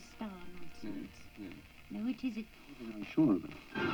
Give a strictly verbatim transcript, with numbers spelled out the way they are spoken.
star nonsense. Yes, yes. No, it isn't. I'm sure of it.